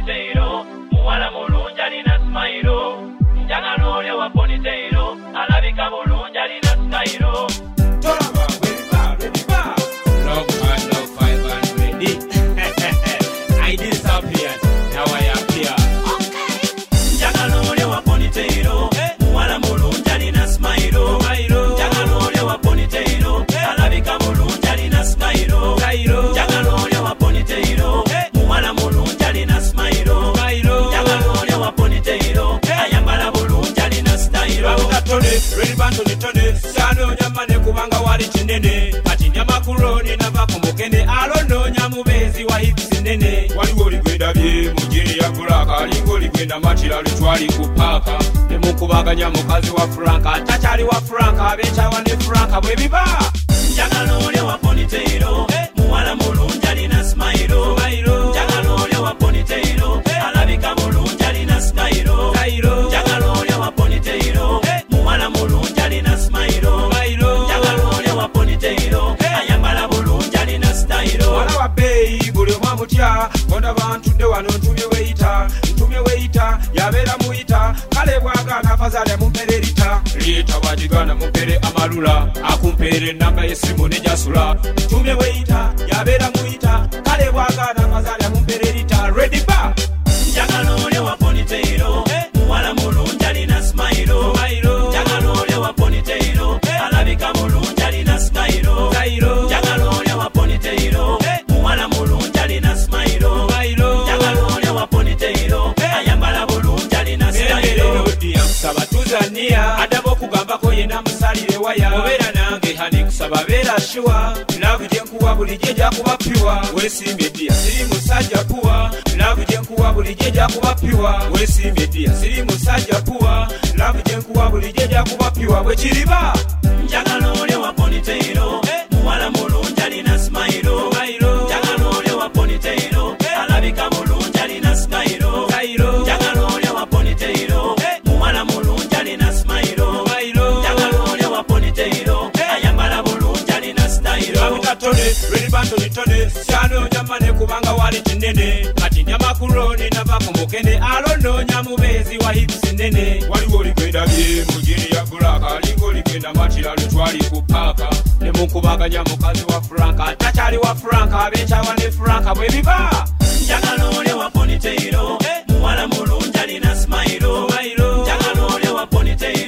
ponytail, muwala mulungi alina smile. Njagala oli wa ponytail, alabika bulungi alina style. Tolaba, ready ba. Love and love 5 and ready. I disappeared, now I appear. Njagala oli wa ponytail, muwala mulungi alina smile. Njagala oli wa ponytail, alabika bulungi alina style. Njagala oli wa ponytail, muwala mulungi alina smile. Njagala oli wa ponytail, ayambala bulungi alina style. Babuka tone, ready band on the tone. Sano nyamane kubanga wali chinene. Kati nyamakuroni nava kumukene. Alono nyamubezi wa hips nene. Waliwo ligwenda bye mujiri ya kulaka. Lingo ligwenda machila luchwali kupaka. Nemukubaganya mukazi wa Franka. Tachali wa Franka, abecha wane Franka. Bwebiba Njagala oli wa ponytail, muwala mulungi alina smile. Njagala oli wa ponytail, alabika bulungi alina style. Njagala oli wa ponytail, muwala mulungi alina smile. Njagala oli wa ponytail, ayambala bulungi alina style. Wala wa bei buli mwamutya. Konda bantu de wano ntumye weita. Yabera muita. Kale bwagana fazale mumpere lita. Lita wajigana mumpere amalula. Akumpere namba yesimu nejasula. Ntumye weita. Yabera muita. Kale bwagana fazale mumpere lita. Ready ba. Njagala oli wa ponytail, muwala mulungi alina smile. Njagala oli wa ponytail, alabika bulungi alina style. Njagala oli wa ponytail, muwala mulungi alina smile. Njagala oli wa ponytail, ayambala bulungi alina style. Kusaba tuzania adabo okugambako yena musalire waya obeera nange hani kusaba beera shuwa laavu gyenkuwa bulijjo jakuba piwa weesimbye ddiya siri musajja puwa laavu gyenkuwa bulijjo jakuba piwa weesimbye ddiya siri musajja puwa laavu gyenkuwa bulijjo jakuba piwa bwe kiriba. Njagala oli wa ponytail, muwala mulungi alina smile. Njagala oli wa ponytail, alabika bulungi alina style. Njagala oli wa ponytail, muwala mulungi alina smile. Njagala oli wa ponytail, ayambala bulungi alina style. Babuka tone, ready band on the tone. Sano nyamane kubanga wali chinene. Kati nyamakuroni nava kumukene. Alono nyamubezi wa hips nene. Waliwo ligwenda bye mujiri ya kulaka. Lingo ligwenda machila luchwali kupaka. Nemukubaganya mukazi wa Franka. Tachali wa Franka, abecha wane Franka. Bwebiba Njagala oli wa ponytail, muwala mulungi alina smile. Njagala oli wa ponytail,